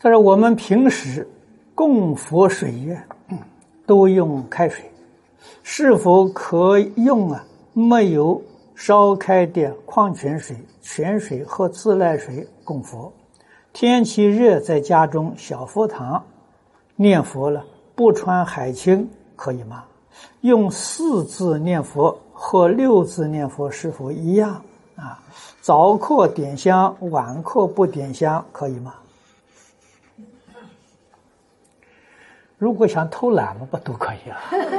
他说我们平时供佛水都用开水，是否可用没有烧开的矿泉水、泉水和自来水供佛？天气热，在家中小佛堂念佛了，不穿海青可以吗？用4字念佛和6字念佛是否一样啊？早课点香，晚课不点香可以吗？如果想偷懒嘛，不都可以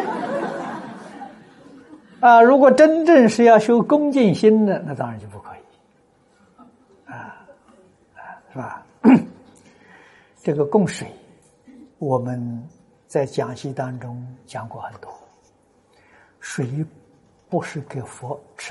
啊？如果真正是要修恭敬心的，那当然就不可以是吧？这个供水，我们在讲习当中讲过很多，水不是给佛吃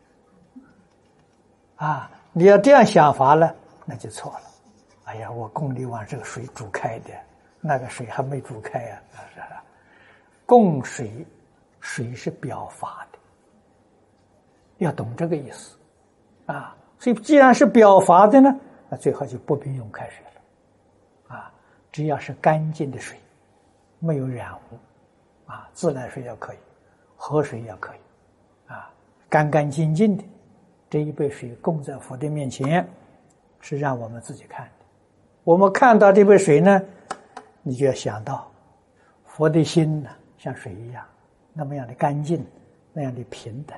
的你要这样想法了，那就错了。哎呀，我供你碗这个水煮开的，那个水还没煮开呀，供水，水是表法的，要懂这个意思所以既然是表法的呢，那最好就不必用开水了只要是干净的水，没有染污自来水也可以，河水也可以干干净净的，这一杯水供在佛的面前，是让我们自己看的。我们看到这杯水呢，你就要想到佛的心呢，像水一样那么样的干净，那样的平等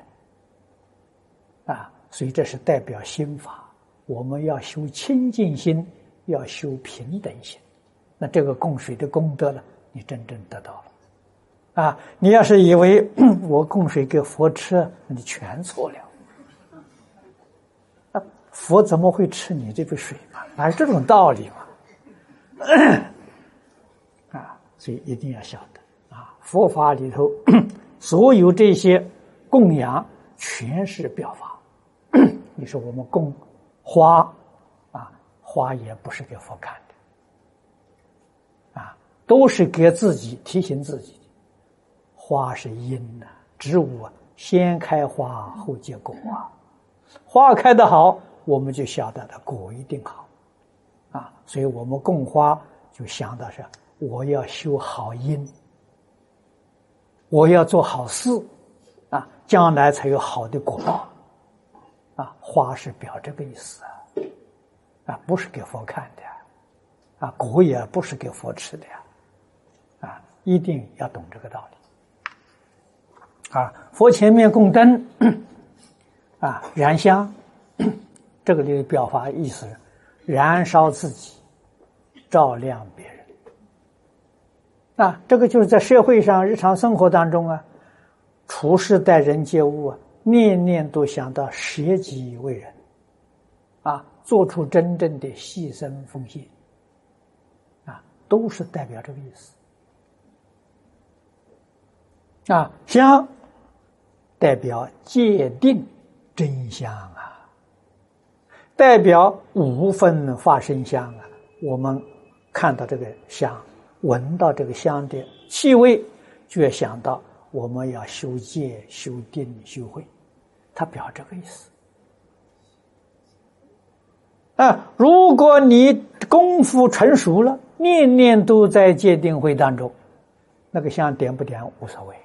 所以这是代表心法。我们要修清净心，要修平等心，那这个供水的功德呢，你真正得到了你要是以为我供水给佛吃，那你全错了佛怎么会吃你这杯水嘛？哪有这种道理嘛？所以一定要晓得佛法里头所有这些供养全是表法。你说我们供花花也不是给佛看的都是给自己提醒自己的。花是因植物先开花后结果花开得好，我们就晓得它果一定好所以我们供花就想到是我要修好因，我要做好事将来才有好的果报花是表这个意思不是给佛看的果也不是给佛吃的一定要懂这个道理佛前面供灯燃香，这个里的表法意思燃烧自己，照亮别人这个就是在社会上日常生活当中处事待人接物念念都想到舍己为人做出真正的牺牲奉献都是代表这个意思香代表界定真香代表5分法身香我们看到这个香，闻到这个香的气味，就要想到我们要修戒、修定、修慧，它表这个意思如果你功夫成熟了，念念都在戒定慧当中，那个香点不点无所谓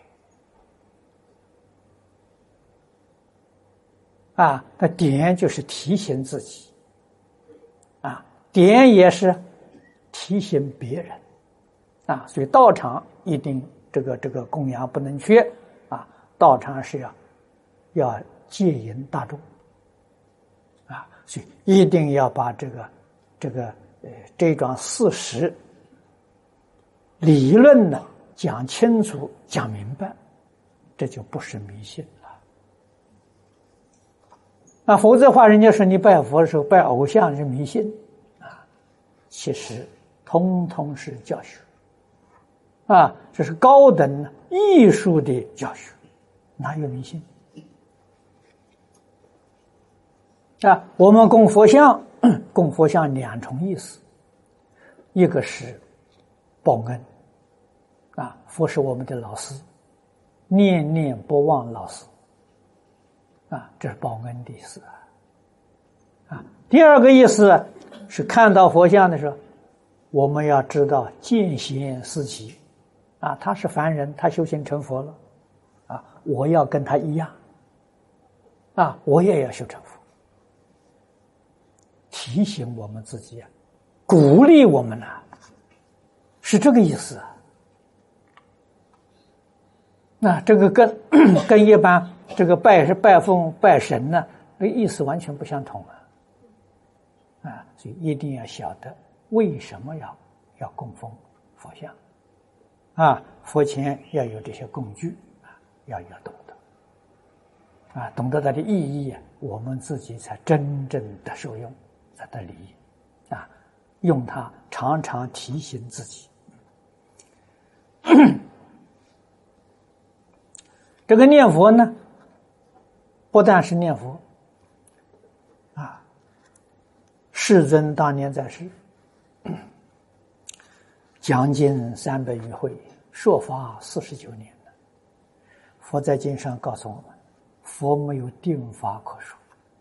那点就是提醒自己点也是提醒别人所以道场一定这个供养不能缺道场是要戒引大众所以一定要把这桩事实理论呢讲清楚讲明白，这就不是迷信了否则的话人家说你拜佛的时候拜偶像是迷信其实通通是教学这是高等艺术的教学，哪有迷信我们供佛像2重意思，一个是报恩佛是我们的老师，念念不忘老师这是报恩的意思第二个意思是看到佛像的时候我们要知道见贤思齐，啊，他是凡人，他修行成佛了，啊，我要跟他一样，啊，我也要修成佛。提醒我们自己啊，鼓励我们啊，是这个意思啊。那这个跟一般这个拜奉拜神呢，这意思完全不相同啊！啊，所以一定要晓得为什么要供奉佛像啊，佛前要有这些工具啊，要懂得啊，懂得它的意义啊，我们自己才真正的受用，才得利益啊，用它常常提醒自己。这个念佛呢，不但是念佛啊，世尊当年在世，将近300余会，说法49年了。佛在经上告诉我们，佛没有定法可说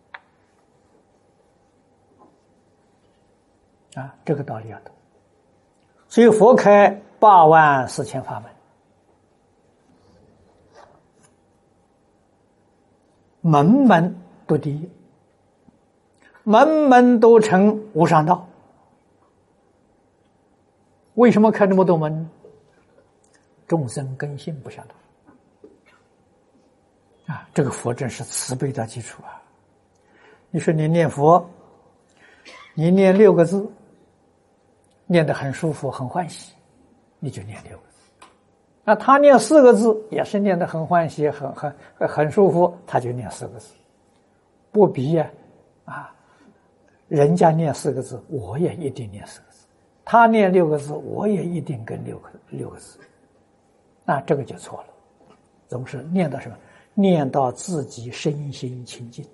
啊，这个道理要懂。所以佛开84000法门。门门都第一，门门都成无上道。为什么开那么多门？众生根性不相同啊！这个佛真是慈悲的基础啊！你说你念佛，你念6个字，念得很舒服很欢喜，你就念6个字。那他念4个字也是念得很欢喜很舒服，他就念4个字，不必啊，人家念4个字，我也一定念4个字；他念6个字，我也一定跟6个字。那这个就错了，总是念到什么？念到自己身心清净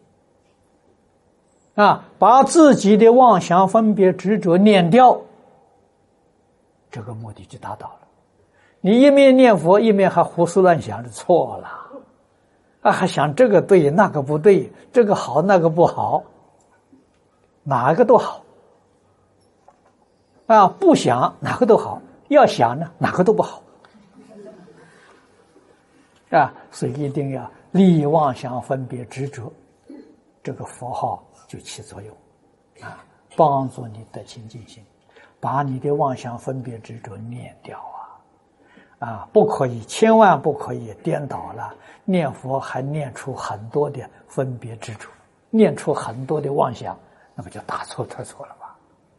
啊，把自己的妄想分别执着念掉，这个目的就达到了。你一面念佛，一面还胡思乱想，就错了啊！还想这个对那个不对，这个好那个不好，哪个都好啊！不想哪个都好，要想呢哪个都不好啊！所以一定要离妄想分别执着，这个佛号就起作用啊，帮助你的清净心，把你的妄想分别执着念掉啊，不可以，千万不可以颠倒了。念佛还念出很多的分别执着，念出很多的妄想，那么就大错特错了。